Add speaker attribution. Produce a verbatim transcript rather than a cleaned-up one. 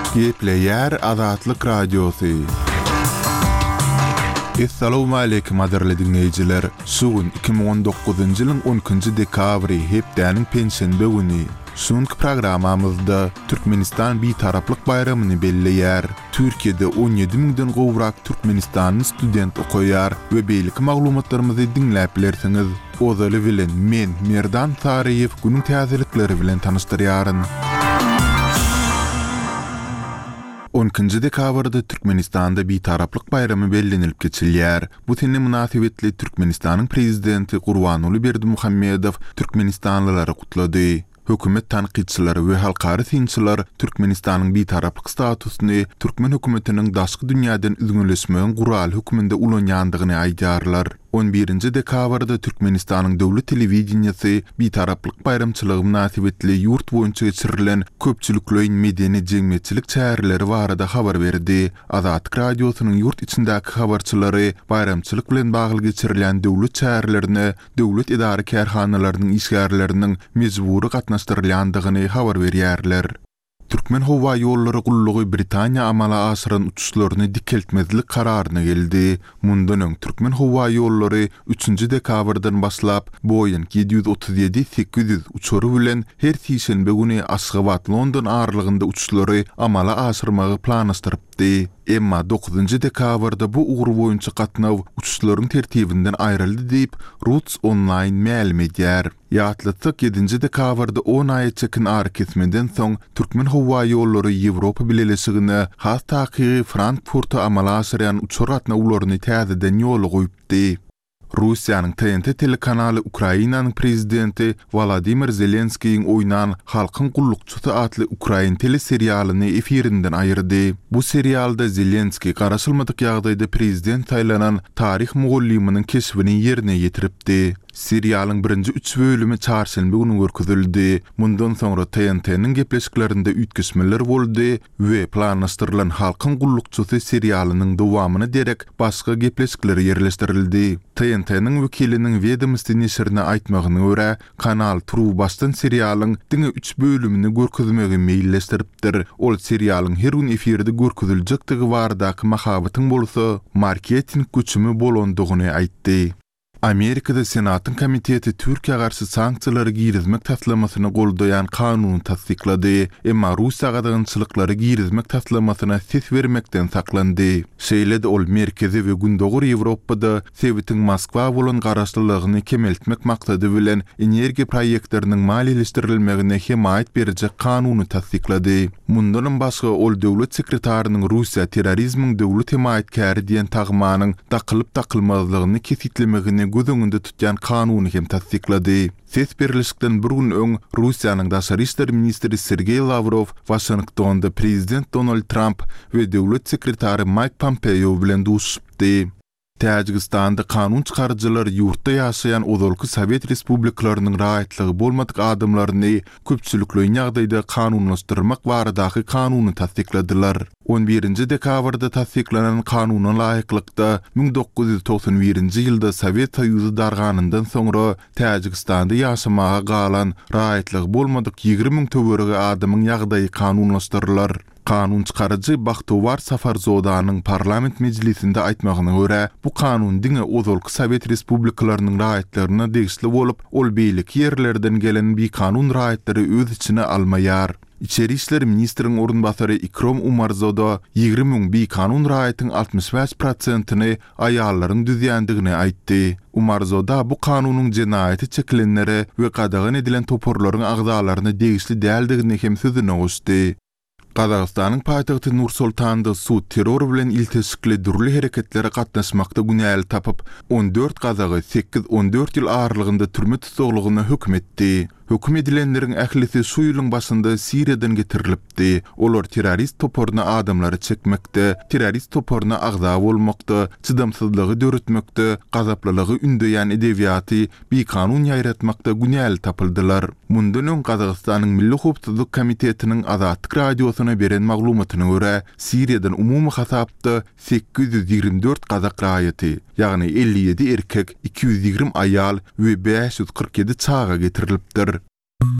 Speaker 1: Gepleyer Azatlyk Radiosu. Assalamu alaykum aderli dinleyijiler. Sugun iki bin on dokuzuncu ýylyň onunçy dekabry hepdäniň pensiýe güni. Şonky programamyzda Türkmenistan bir taraplyk bayramyny belleýär. Türkiýede on ýedi miňden gowrak Türkmenistanyň student okuýar we beýlik maglumatlarymyzy dinläp bilersiňiz. Ozaly bilen men Merdan Tariýew günüň täzelikleri bilen tanystyryaryn. onunçy dekabrda Türkmenistanda bir taraplyk bayramy bellenilip geçilýär. Bu tenne münasibetli Türkmenistanyň prezidenti Gurbanuly Berdimuhammedow Türkmenistanlylary gutlady. Hökümet tanqidçileri we halkary synçylar Türkmenistanyň bir taraplyk statusyny Türkmen hökümetiniň daşky dünýäden üzgünleşmegiň gural höküminde ulanýandygyny aýdarlar. on birinci dekabrda Türkmenistanyň döwlet telewizionyasy bir taraplyk bayramçylygy münasibetli ýurt boýunça geçirilen köpçülikli medeni jemgyýetçilik çäreleri barada habar berdi. Azatlyk radiosynyň ýurt içindäki habarçylary bayramçylyk bilen bagly geçirilen döwlet çärelerini döwlet idara kärhanalarynyň işgärleriniň mejbury gatnaşdyrylýandygyny habar berýärler. Türkmen Howa ýollary gullugy Britaniýa amala aşyran uçuşlaryny dikeltmezlik kararyna geldi. Mundan öň Türkmen Howa ýollary üçünçi dekabrdan başlap Boeing yedi yüz otuz ýedi sekiz yüz uçury bilen her sişenbe güni Aşgabat London aralygynda uçuşlary amala aşyrmagy planlaşdyrypdy. Emma dokuzunçy dekabrda bu ugur boýunça gatnaw uçuşlaryň tertibinden aýryldy diýip Roots Online ma'lum edýär. Ýatlytyk yedinci dekabrda on aý çekin ary kesmeden soň Türkmen Howa ýollary Ýewropa bileşigine has taky Frankfurta amala aşyran uçur gatnawlaryny täzeden ýoly goýupdy. Russiýanyň T N T telekanaly Ukrainanyň prezidenti Volodymyr Zelenskiň oýnan Halkyň gullukçysy adly Ukrain teleserialyny efirinden aýyrdy. Bu serialda Zelenski garaşylmadyk ýagdaýda prezident taýlanan tarih mugallymynyň keşbini ýerine ýetiripdi. Serialyň birinji üç bölümi çarşembe günü görkezildi. Mundan soňra T N T'niň gepleşiklerinde üýtgesmeler boldy we planlaşdyrylan Halkyň gullukçysy serialynyň dowamyny derek başga gepleşikleri ýerleşdirildi. T N T'niň wekiliniň Vedomosti neşrine aýtmagyna görä, kanal True bastan serialyň diňe üç bölümini görkezmegi meýilleşdiripdir. Ol serialyň her gün efirde görkeziljekdigi baradaky mahabatyň bolsa, marketing güçümi bolandygyny aýtdy. Amerikada Senatın Komiteti Türkiýe garşy sanksiýalary girizmek taslamasyny goldaýan kanuny tasdiklady. Emma Russiýa gadagynçylyklary girizmek taslamasyna ses bermekden saklandy. Şeýle de ol merkezi we gündogur Ýewropada Sowetiň Moskwa bolan garaşlylygyny kemeltmek maksady bilen energiýa proýektleriniň maliýeleşdirilmegine himayet berjek kanuny tasdiklady. Mundan başga ol döwlet sekretarinyň Russiýa terrorizmiň döwlet himayetkäri diýen tagmanyň dakylyp dakylmazlygyny kesitlemegini gözüňünde tutýan kanuny hem tasdiklady. Ses berilişikden bir gün öň Russiýanyň daşary işler ministri Sergey Lavrov Washingtonda prezident Donald Trump we döwlet sekretary Mike Pompeo bilen duşupdy. Täjikistanda kanun çykarjylar ýurtda ýaşaýan ozalky Sowet respublikalarynyň rahatlygy bolmadyk adamlaryny köpçülikli ýagdaýda kanunlaşdyrmak baradaky kanuny tasdikladylar. on birinci dekabrda tasdiklanan kanunyň laýyklykda bin dokuz yüz toksan birinci ýylda Sowet Soýuzy darganyndan soňra Täjikistanda ýaşamaga galan rahatlygy bolmadyk ýigri miň töweregi adamyň ýagdaýy kanunlaşdyrylar. Kanun çykarjy Bahtowar Safarzodanyň parlament meclisinde aýtmagyna görä, bu kanun diňe ozalky Sowet respublikalarynyň rahatlaryna degişli bolup, ol beýlik ýerlerden gelen bir kanun rahatlary öz içine almaýar. İçeri işler ministriniň orunbasary Ikrom Umarzoda ýigri miň bir kanun rahatynyň altmış beş prosentyny aýallaryň düzýändigini aýtdy. Umarzoda bu kanunyň jenaýaty çekilenlere we gadagyn edilen toporlaryň agzalaryna degişli däldigini hem sözüne goşdy. Qazaqstanyň paýtagty Nur-Sultanda suw terror bilen ilteşikli durly hereketlere gatnaşmakda günäl tapyp on dört gazagy sekiz on dört ýyl aralygynda türme tutuglygyna hökm etdi. Hökm edilenleriň ählisi şu ýylyň başynda Siriýadan getirilipdi. Olar terrorist toporuna adamlary çekmekde, terrorist toporuna agza bolmakda, çydamsyzlygy döretmekde, gazaplylygy ündeýän edebiýaty bir kanun ýaýratmakda günäl tapyldylar. Mundan öň Qazaqstanyň Milli Howpsuzlyk Komitetiniň Azatlyk radiosyna beren maglumatyna görä, Siriýadan umumy hasapda sekiz yüz ýigrimä dört gazak raýaty, ýagny elli ýedi erkek, iki yüz ýigrim aýal we beş yüz kırk ýedi çaga getirilipdir.